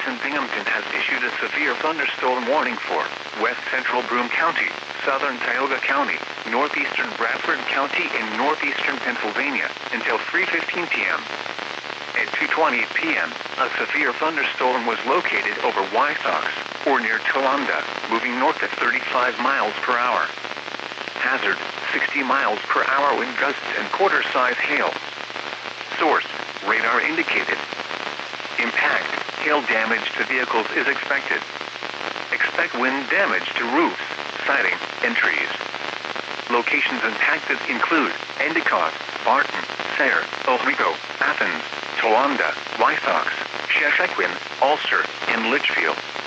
Washington Binghamton has issued a severe thunderstorm warning for west central Broome County, southern Tioga County, northeastern Bradford County, and northeastern Pennsylvania until 3:15 p.m. At 2:20 p.m., a severe thunderstorm was located over Wysocks, or near Towanda, moving north at 35 miles per hour. Hazard, 60 miles per hour wind gusts and quarter-size hail. Source, radar indicated. Impact, hail damage to vehicles is expected. Expect wind damage to roofs, siding, and trees. Locations impacted include Endicott, Barton, Sayre, Oswego, Athens, Towanda, Wysocks, Sheshequin, Ulster, and Litchfield.